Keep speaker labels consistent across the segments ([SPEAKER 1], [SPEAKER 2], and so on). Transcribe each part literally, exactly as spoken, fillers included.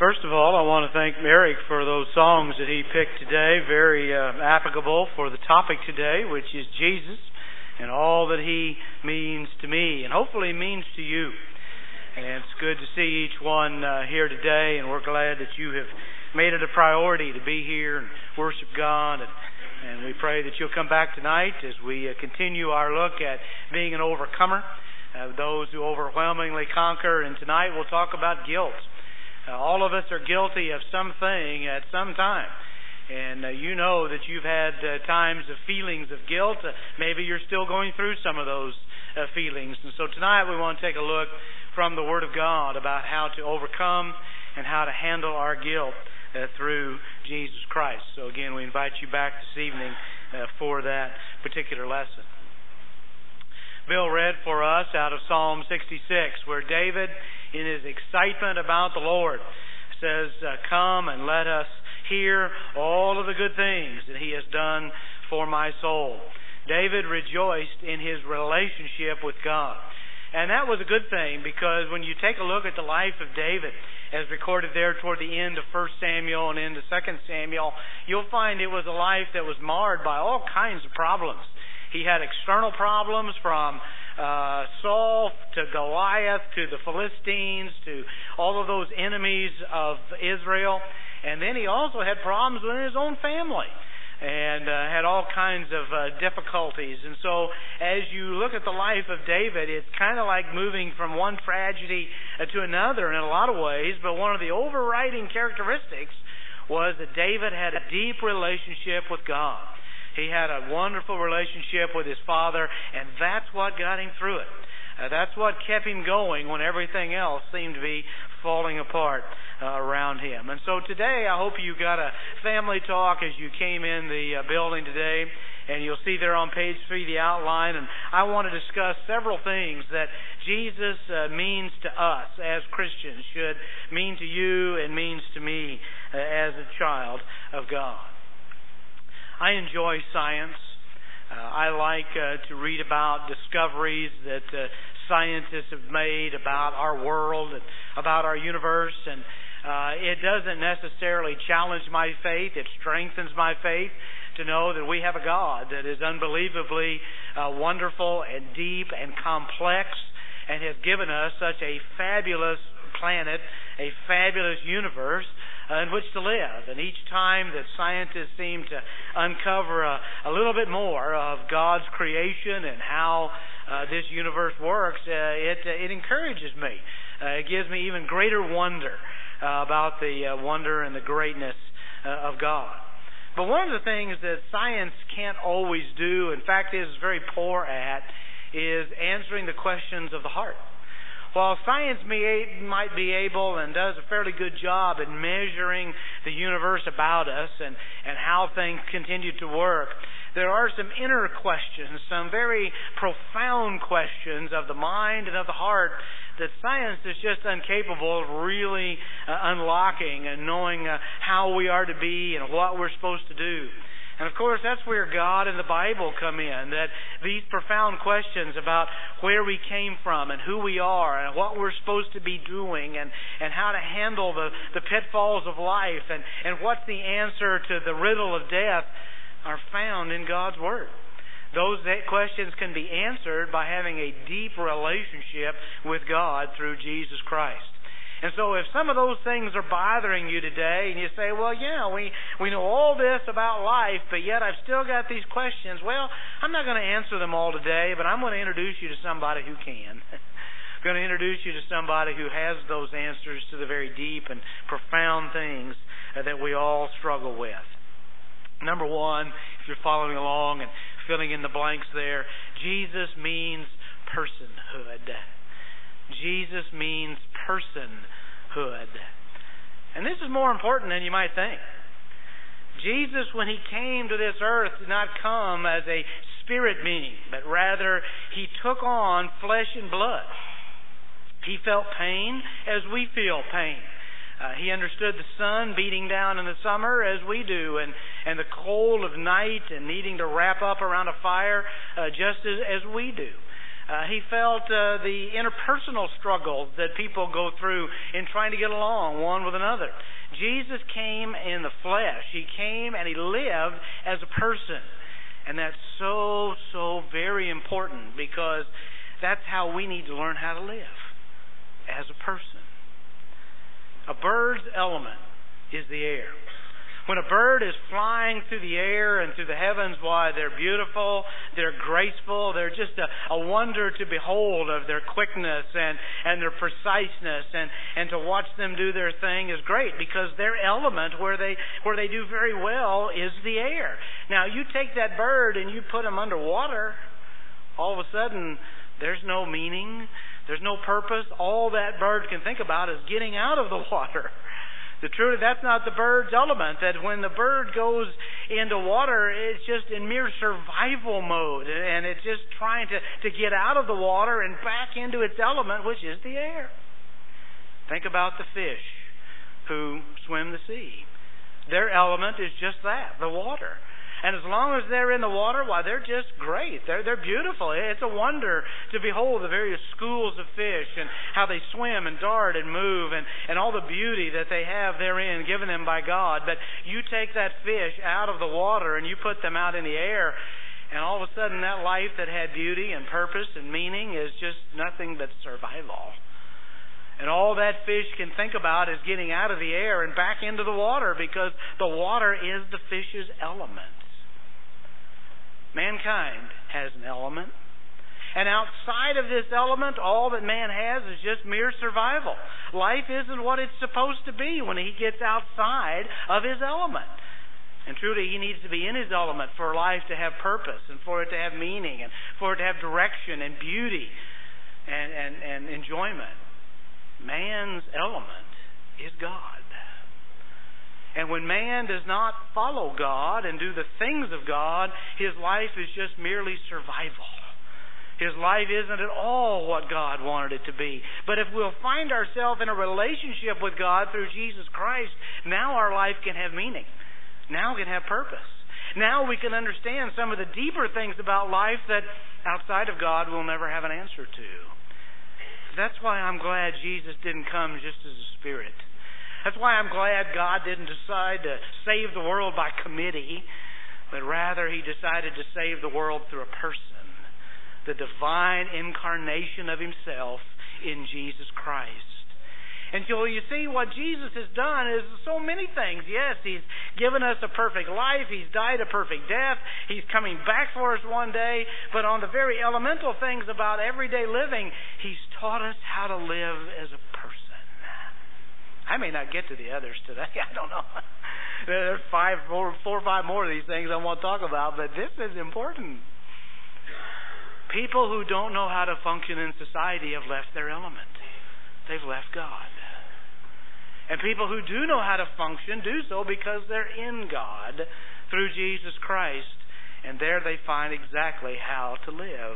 [SPEAKER 1] First of all, I want to thank Eric for those songs that he picked today, very uh, applicable for the topic today, which is Jesus and all that he means to me and hopefully means to you. And it's good to see each one uh, here today, and we're glad that you have made it a priority to be here and worship God. And, and we pray that you'll come back tonight as we uh, continue our look at being an overcomer, uh, those who overwhelmingly conquer. And tonight we'll talk about guilt. Uh, all of us are guilty of something at some time. And uh, you know that you've had uh, times of feelings of guilt. Uh, maybe you're still going through some of those uh, feelings. And so tonight we want to take a look from the Word of God about how to overcome and how to handle our guilt uh, through Jesus Christ. So again, we invite you back this evening uh, for that particular lesson. Bill read for us out of Psalm sixty-six, where David, in his excitement about the Lord, says, uh, come and let us hear all of the good things that he has done for my soul. David rejoiced in his relationship with God. And that was a good thing, because when you take a look at the life of David, as recorded there toward the end of First Samuel and into Second Samuel, you'll find it was a life that was marred by all kinds of problems. He had external problems from uh, Saul to Goliath to the Philistines to all of those enemies of Israel. And then he also had problems within his own family and uh, had all kinds of uh, difficulties. And so as you look at the life of David, it's kind of like moving from one tragedy uh, to another in a lot of ways. But one of the overriding characteristics was that David had a deep relationship with God. He had a wonderful relationship with his father, and that's what got him through it. Uh, that's what kept him going when everything else seemed to be falling apart uh, around him. And so today, I hope you got a family talk as you came in the uh, building today, and you'll see there on page three the outline. And I want to discuss several things that Jesus uh, means to us as Christians, should mean to you and means to me uh, as a child of God. I enjoy science. Uh, I like uh, to read about discoveries that uh, scientists have made about our world and about our universe. And uh, it doesn't necessarily challenge my faith. It strengthens my faith to know that we have a God that is unbelievably uh, wonderful and deep and complex, and has given us such a fabulous planet, a fabulous universe Uh, in which to live. And each time that scientists seem to uncover a, a little bit more of God's creation and how uh, this universe works, uh, it uh, it encourages me. Uh, it gives me even greater wonder uh, about the uh, wonder and the greatness uh, of God. But one of the things that science can't always do, in fact is very poor at, is answering the questions of the heart. While science may, might be able and does a fairly good job in measuring the universe about us and, and how things continue to work, there are some inner questions, some very profound questions of the mind and of the heart that science is just incapable of really uh, unlocking and knowing uh, how we are to be and what we're supposed to do. And of course, that's where God and the Bible come in, that these profound questions about where we came from and who we are and what we're supposed to be doing and, and how to handle the, the pitfalls of life and, and what's the answer to the riddle of death are found in God's Word. Those questions can be answered by having a deep relationship with God through Jesus Christ. And so if some of those things are bothering you today and you say, well, yeah, we, we know all this about life, but yet I've still got these questions. Well, I'm not going to answer them all today, but I'm going to introduce you to somebody who can. I'm going to introduce you to somebody who has those answers to the very deep and profound things uh, that we all struggle with. Number one, if you're following along and filling in the blanks there, Jesus means personhood. Jesus means personhood. And this is more important than you might think. Jesus, when he came to this earth, did not come as a spirit being, but rather he took on flesh and blood. He felt pain as we feel pain. Uh, he understood the sun beating down in the summer as we do, and, and the cold of night and needing to wrap up around a fire uh, just as, as we do. Uh, he felt uh, the interpersonal struggles that people go through in trying to get along one with another. Jesus came in the flesh. He came and he lived as a person. And that's so, so very important, because that's how we need to learn how to live, as a person. A bird's element is the air. When a bird is flying through the air and through the heavens, why, they're beautiful, they're graceful, they're just a, a wonder to behold of their quickness and, and their preciseness, and, and to watch them do their thing is great, because their element where they where they do very well is the air. Now, you take that bird and you put him underwater, all of a sudden there's no meaning, there's no purpose. All that bird can think about is getting out of the water. The truth, that's not the bird's element. That when the bird goes into water, it's just in mere survival mode, and it's just trying to, to get out of the water and back into its element, which is the air. Think about the fish who swim the sea. Their element is just that, the water. And as long as they're in the water, why, they're just great. They're they're beautiful. It's a wonder to behold the various schools of fish and how they swim and dart and move, and, and all the beauty that they have therein given them by God. But you take that fish out of the water and you put them out in the air, and all of a sudden that life that had beauty and purpose and meaning is just nothing but survival. And all that fish can think about is getting out of the air and back into the water, because the water is the fish's element. Mankind has an element. And outside of this element, all that man has is just mere survival. Life isn't what it's supposed to be when he gets outside of his element. And truly, he needs to be in his element for life to have purpose, and for it to have meaning, and for it to have direction and beauty and, and, and enjoyment. Man's element is God. And when man does not follow God and do the things of God, his life is just merely survival. His life isn't at all what God wanted it to be. But if we'll find ourselves in a relationship with God through Jesus Christ, now our life can have meaning. Now it can have purpose. Now we can understand some of the deeper things about life that outside of God we'll never have an answer to. That's why I'm glad Jesus didn't come just as a spirit. That's why I'm glad God didn't decide to save the world by committee, but rather He decided to save the world through a person, the divine incarnation of Himself in Jesus Christ. And so you see, what Jesus has done is so many things. Yes, He's given us a perfect life. He's died a perfect death. He's coming back for us one day. But on the very elemental things about everyday living, He's taught us how to live as a person. I may not get to the others today. I don't know. There's five, four, four or five more of these things I want to talk about, but this is important. People who don't know how to function in society have left their element. They've left God. And people who do know how to function do so because they're in God through Jesus Christ. And there they find exactly how to live.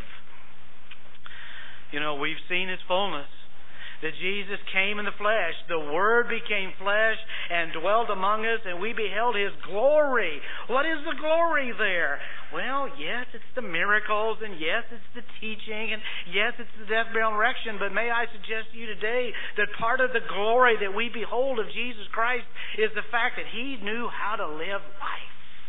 [SPEAKER 1] You know, we've seen His fullness. That Jesus came in the flesh. The Word became flesh and dwelt among us, and we beheld His glory. What is the glory there? Well, yes, it's the miracles, and yes, it's the teaching, and yes, it's the death, burial, and resurrection. But may I suggest to you today that part of the glory that we behold of Jesus Christ is the fact that He knew how to live life.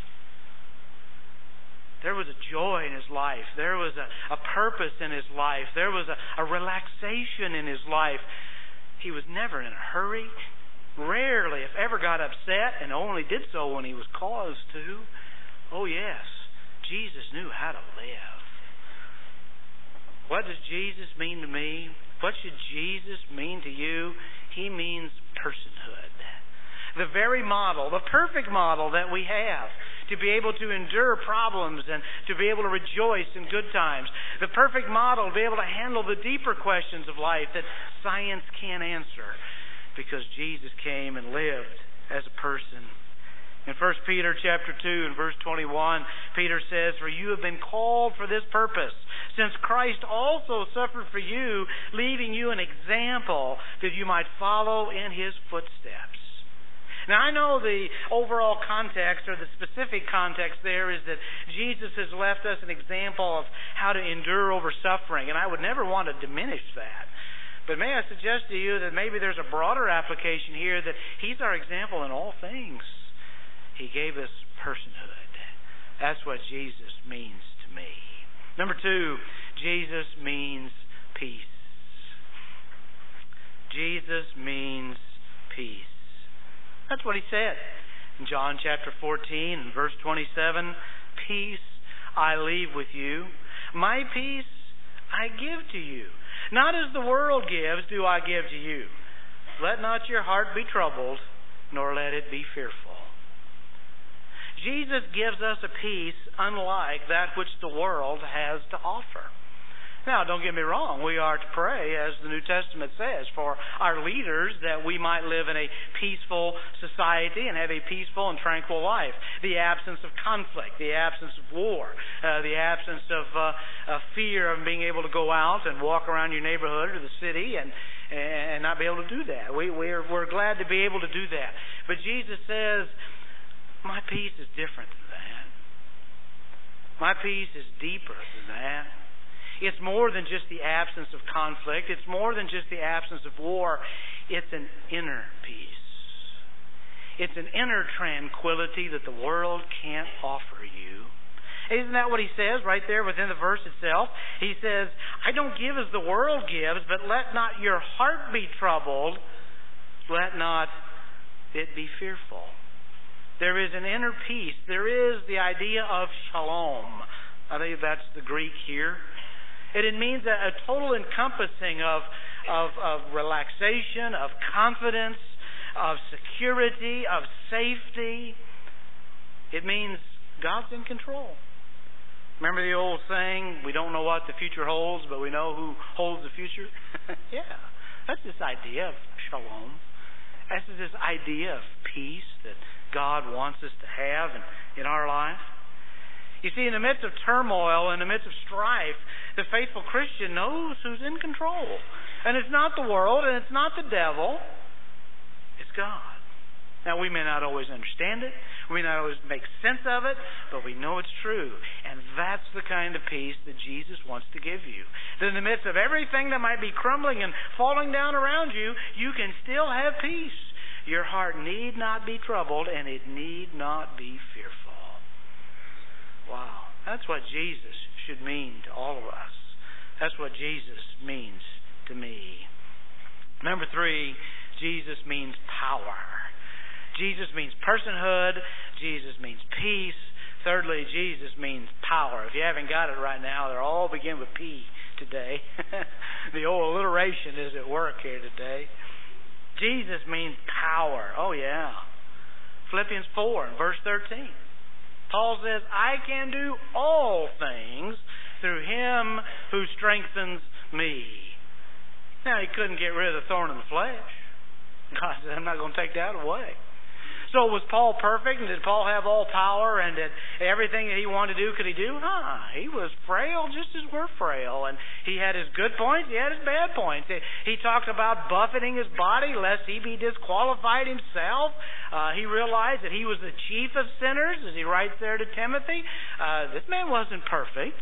[SPEAKER 1] There was a joy in His life. There was a, a purpose in His life. There was a, a relaxation in His life. He was never in a hurry. Rarely, if ever, got upset, and only did so when He was caused to. Oh yes, Jesus knew how to live. What does Jesus mean to me? What should Jesus mean to you? He means personhood. The very model, the perfect model that we have to be able to endure problems and to be able to rejoice in good times. The perfect model to be able to handle the deeper questions of life that science can't answer, because Jesus came and lived as a person. In First Peter chapter two and verse twenty-one, Peter says, "For you have been called for this purpose, since Christ also suffered for you, leaving you an example that you might follow in His footsteps." Now, I know the overall context or the specific context there is that Jesus has left us an example of how to endure over suffering, and I would never want to diminish that. But may I suggest to you that maybe there's a broader application here, that He's our example in all things. He gave us personhood. That's what Jesus means to me. Number two, Jesus means peace. Jesus means peace. That's what He said in John chapter fourteen and verse twenty-seven. Peace I leave with you. My peace I give to you. Not as the world gives do I give to you. Let not your heart be troubled, nor let it be fearful. Jesus gives us a peace unlike that which the world has to offer. Now, don't get me wrong. We are to pray, as the New Testament says, for our leaders, that we might live in a peaceful society and have a peaceful and tranquil life. The absence of conflict, the absence of war, uh, the absence of, uh, of fear of being able to go out and walk around your neighborhood or the city and and not be able to do that. We, we're, we're glad to be able to do that. But Jesus says, my peace is different than that. My peace is deeper than that. It's more than just the absence of conflict. It's more than just the absence of war. It's an inner peace. It's an inner tranquility that the world can't offer you. Isn't that what He says right there within the verse itself? He says, I don't give as the world gives, but let not your heart be troubled. Let not it be fearful. There is an inner peace. There is the idea of shalom. I think that's the Greek here. It means a, a total encompassing of, of, of relaxation, of confidence, of security, of safety. It means God's in control. Remember the old saying, we don't know what the future holds, but we know who holds the future? Yeah, that's this idea of shalom. That's this idea of peace that God wants us to have in, in our life. You see, in the midst of turmoil, in the midst of strife, the faithful Christian knows who's in control. And it's not the world, and it's not the devil. It's God. Now, we may not always understand it. We may not always make sense of it, but we know it's true. And that's the kind of peace that Jesus wants to give you. That in the midst of everything that might be crumbling and falling down around you, you can still have peace. Your heart need not be troubled, and it need not be fearful. Wow, that's what Jesus should mean to all of us. That's what Jesus means to me. Number three, Jesus means power. Jesus means personhood. Jesus means peace. Thirdly, Jesus means power. If you haven't got it right now, they all begin with P today. The old alliteration is at work here today. Jesus means power. Oh, yeah. Philippians four and verse thirteen. Paul says, I can do all things through Him who strengthens me. Now, He couldn't get rid of the thorn in the flesh. God said, I'm not going to take that away. So was Paul perfect? And did Paul have all power? And did everything that he wanted to do, could he do? Huh. He was frail just as we're frail. And he had his good points. He had his bad points. He talked about buffeting his body lest he be disqualified himself. Uh, he realized that he was the chief of sinners, as he writes there to Timothy. Uh, this man wasn't perfect.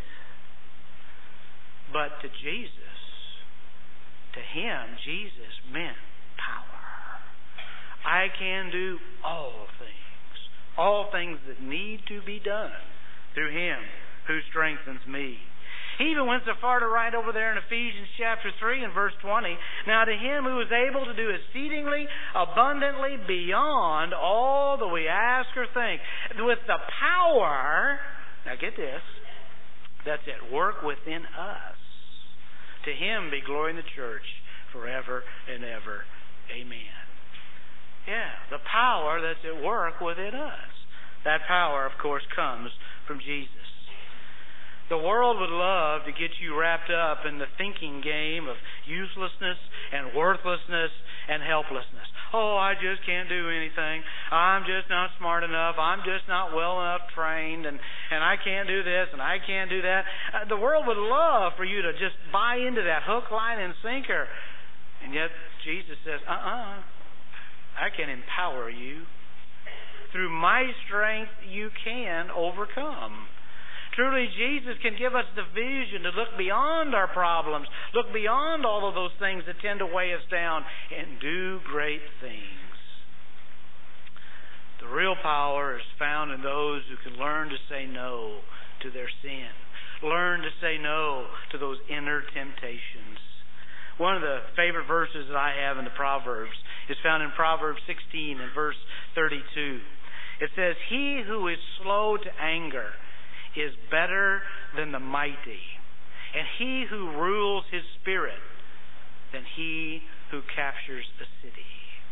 [SPEAKER 1] But to Jesus, to him, Jesus meant power. I can do all things, all things that need to be done through Him who strengthens me. He even went so far to write over there in Ephesians chapter three and verse twenty, now to Him who is able to do exceedingly abundantly beyond all that we ask or think, with the power, now get this, that's at work within us. To Him be glory in the church forever and ever. Amen. Yeah, the power that's at work within us. That power, of course, comes from Jesus. The world would love to get you wrapped up in the thinking game of uselessness and worthlessness and helplessness. Oh, I just can't do anything. I'm just not smart enough. I'm just not well enough trained. And, and I can't do this and I can't do that. Uh, the world would love for you to just buy into that hook, line, and sinker. And yet Jesus says, uh-uh. I I can empower you. Through my strength, you can overcome. Truly, Jesus can give us the vision to look beyond our problems, look beyond all of those things that tend to weigh us down, and do great things. The real power is found in those who can learn to say no to their sin, learn to say no to those inner temptations. One of the favorite verses that I have in the Proverbs is found in Proverbs sixteen and verse thirty-two. It says, "He who is slow to anger is better than the mighty, and he who rules his spirit than he who captures the city."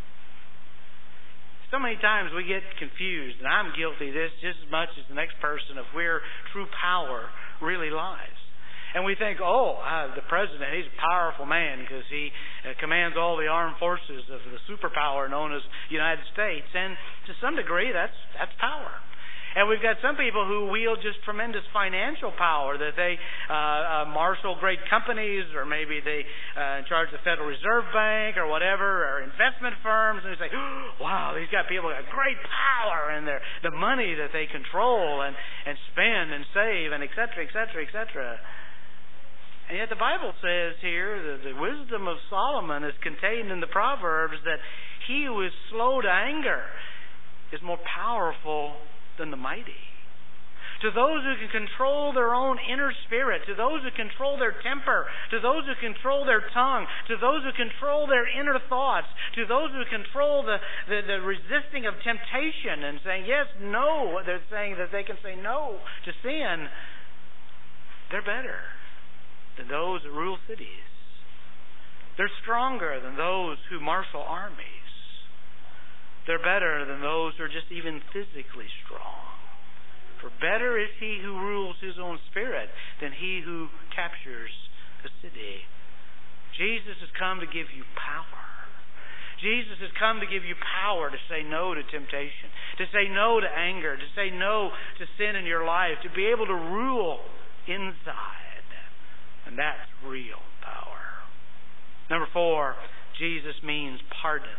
[SPEAKER 1] So many times we get confused, and I'm guilty of this just as much as the next person, of where true power really lies. And we think, oh, uh, the president, he's a powerful man because he uh, commands all the armed forces of the superpower known as the United States. And to some degree, that's that's power. And we've got some people who wield just tremendous financial power, that they uh, uh, marshal great companies, or maybe they uh, in charge of the Federal Reserve Bank or whatever, or investment firms, and they say, oh, wow, these got people got great power, and their the money that they control and, and spend and save, and et cetera, et cetera, et cetera. And yet the Bible says here that the wisdom of Solomon is contained in the Proverbs, that he who is slow to anger is more powerful than the mighty. To those who can control their own inner spirit, to those who control their temper, to those who control their tongue, to those who control their inner thoughts, to those who control the, the, the resisting of temptation and saying yes, no, they're saying that they can say no to sin, they're better than those that rule cities. They're stronger than those who marshal armies. They're better than those who are just even physically strong. For better is he who rules his own spirit than he who captures a city. Jesus has come to give you power. Jesus has come to give you power to say no to temptation, to say no to anger, to say no to sin in your life, to be able to rule inside. And that's real power. Number four, Jesus means pardon.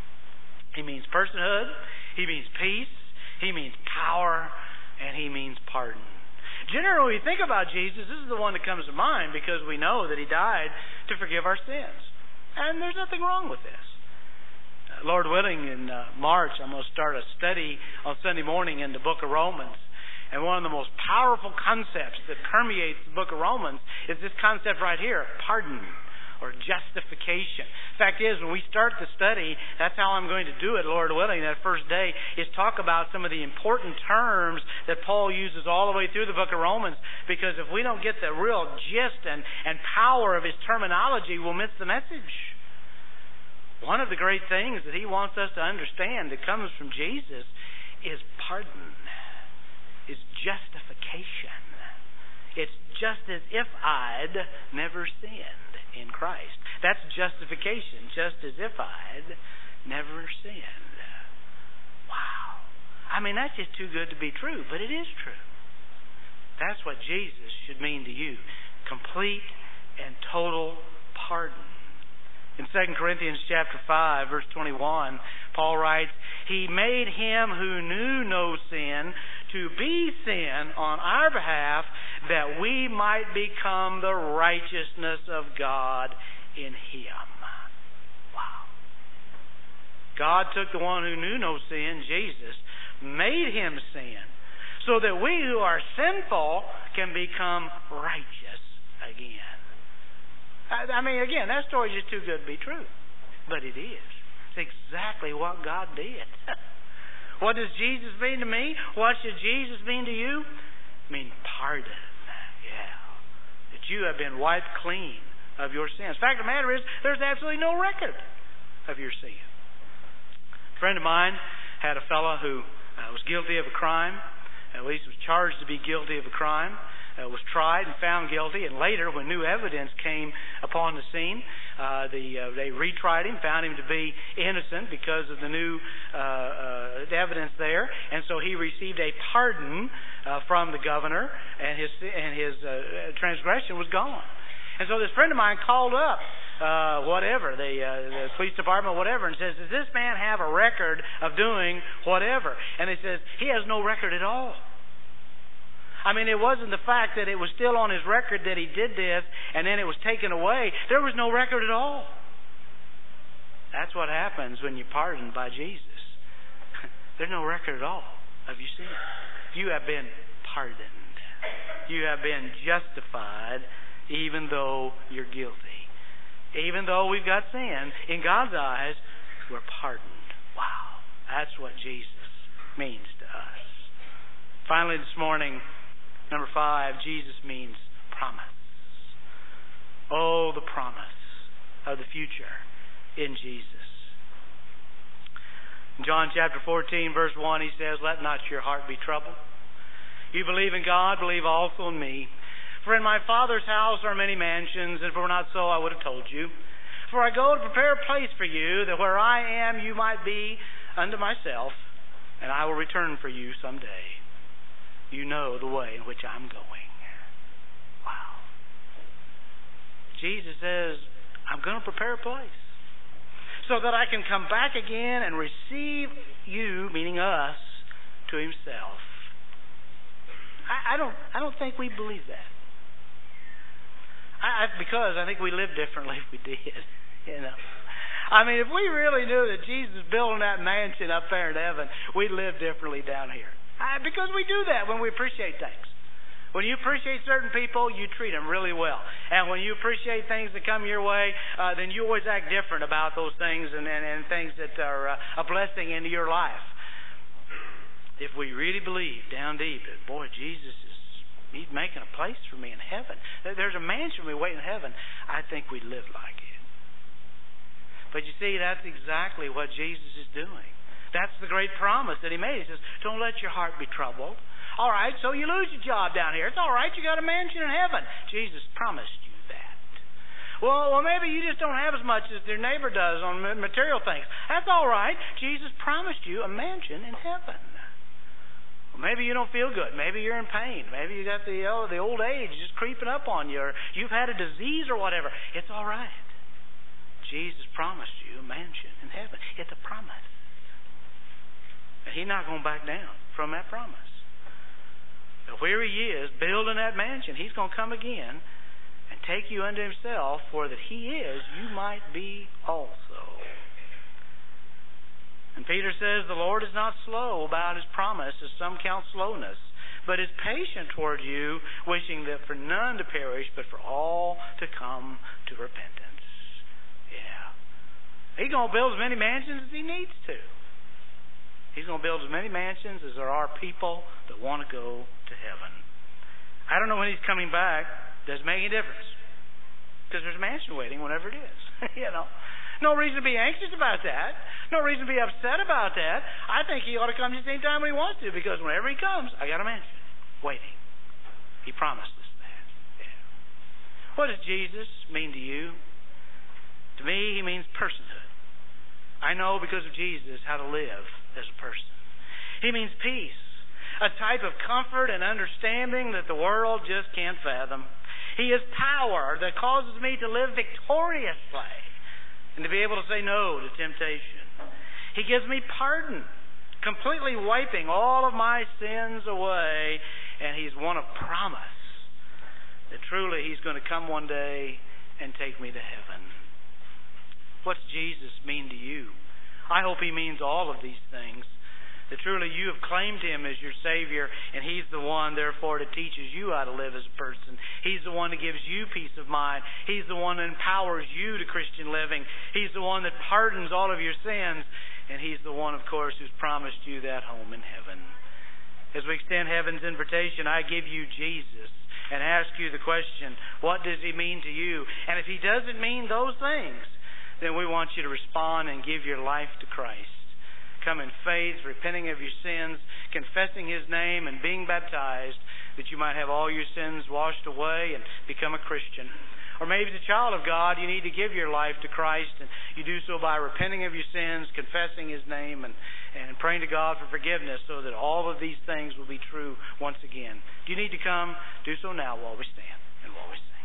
[SPEAKER 1] He means personhood, he means peace, he means power, and he means pardon. Generally, when we think about Jesus, this is the one that comes to mind because we know that he died to forgive our sins. And there's nothing wrong with this. Uh, Lord willing, in uh, March, I'm going to start a study on Sunday morning in the book of Romans. And one of the most powerful concepts that permeates the book of Romans is this concept right here, pardon, or justification. Fact is, when we start the study, that's how I'm going to do it, Lord willing, that first day, is talk about some of the important terms that Paul uses all the way through the book of Romans. Because if we don't get the real gist and, and power of his terminology, we'll miss the message. One of the great things that he wants us to understand that comes from Jesus is pardon, is justification. It's just as if I'd never sinned in Christ. That's justification, just as if I'd never sinned. Wow. I mean, that's just too good to be true, but it is true. That's what Jesus should mean to you. Complete and total pardon. In Second Corinthians chapter five, verse twenty-one, Paul writes, "He made him who knew no sin to be sin on our behalf, that we might become the righteousness of God in him." Wow. God took the one who knew no sin, Jesus, made him sin, so that we who are sinful can become righteous again. I, I mean, again, that story is just too good to be true. But it is. It's exactly what God did. What does Jesus mean to me? What should Jesus mean to you? It means pardon. Yeah. That you have been wiped clean of your sins. The fact of the matter is, there's absolutely no record of your sin. A friend of mine had a fellow who uh, was guilty of a crime. At least was charged to be guilty of a crime. Uh, was tried and found guilty, and later, when new evidence came upon the scene, uh, the, uh, they retried him, found him to be innocent because of the new uh, uh, evidence there, and so he received a pardon uh, from the governor, and his and his uh, transgression was gone. And so this friend of mine called up uh, whatever, the, uh, the police department, whatever, and says, does this man have a record of doing whatever? And they says, he has no record at all. I mean, it wasn't the fact that it was still on his record that he did this and then it was taken away. There was no record at all. That's what happens when you're pardoned by Jesus. There's no record at all of your sin. You have been pardoned. You have been justified even though you're guilty. Even though we've got sin, in God's eyes, we're pardoned. Wow. That's what Jesus means to us. Finally this morning, number five, Jesus means promise. Oh, the promise of the future in Jesus. In John chapter fourteen, verse one, he says, let not your heart be troubled. You believe in God, believe also in me. For in my Father's house are many mansions, and if it were not so, I would have told you. For I go to prepare a place for you, that where I am you might be unto myself, and I will return for you someday. You know the way in which I'm going. Wow. Jesus says, I'm going to prepare a place so that I can come back again and receive you, meaning us, to himself. I, I don't I don't think we believe that. I, because I think we live differently if we did. You know, I mean, if we really knew that Jesus is building that mansion up there in heaven, we'd live differently down here. I, because we do that when we appreciate things. When you appreciate certain people, you treat them really well. And when you appreciate things that come your way, uh, then you always act different about those things and, and, and things that are uh, a blessing into your life. If we really believe down deep that, boy, Jesus is He's making a place for me in heaven. There's a mansion for me waiting in heaven. I think we'd live like it. But you see, that's exactly what Jesus is doing. That's the great promise that he made. He says, don't let your heart be troubled. All right, so you lose your job down here. It's all right. You got a mansion in heaven. Jesus promised you that. Well, well, maybe you just don't have as much as your neighbor does on material things. That's all right. Jesus promised you a mansion in heaven. Maybe you don't feel good. Maybe you're in pain. Maybe you got the oh, the old age just creeping up on you, or you've had a disease or whatever. It's all right. Jesus promised you a mansion in heaven. It's a promise. And he's not going to back down from that promise. But where he is, building that mansion, he's going to come again and take you unto himself, for that he is, you might be also. And Peter says, the Lord is not slow about his promise, as some count slowness, but is patient toward you, wishing that for none to perish, but for all to come to repentance. Yeah. He's going to build as many mansions as he needs to. He's going to build as many mansions as there are people that want to go to heaven. I don't know when he's coming back. Doesn't make any difference. Because there's a mansion waiting whenever it is. You know. No reason to be anxious about that. No reason to be upset about that. I think he ought to come just any time when he wants to, because whenever he comes, I got a mansion waiting. He promised us that. Yeah. What does Jesus mean to you? To me, he means personhood. I know because of Jesus how to live as a person. He means peace, a type of comfort and understanding that the world just can't fathom. He is power that causes me to live victoriously and to be able to say no to temptation. He gives me pardon, completely wiping all of my sins away, and he's won a promise that truly he's going to come one day and take me to heaven. What's Jesus mean to you? I hope he means all of these things. That truly you have claimed him as your Savior, and he's the one, therefore, that teaches you how to live as a person. He's the one that gives you peace of mind. He's the one that empowers you to Christian living. He's the one that pardons all of your sins, and he's the one, of course, who's promised you that home in heaven. As we extend heaven's invitation, I give you Jesus and ask you the question, what does he mean to you? And if he doesn't mean those things, then we want you to respond and give your life to Christ. Come in faith, repenting of your sins, confessing his name, and being baptized, that you might have all your sins washed away and become a Christian. Or maybe as a child of God, you need to give your life to Christ, and you do so by repenting of your sins, confessing his name, and, and praying to God for forgiveness, so that all of these things will be true once again. Do you need to come? Do so now while we stand and while we sing.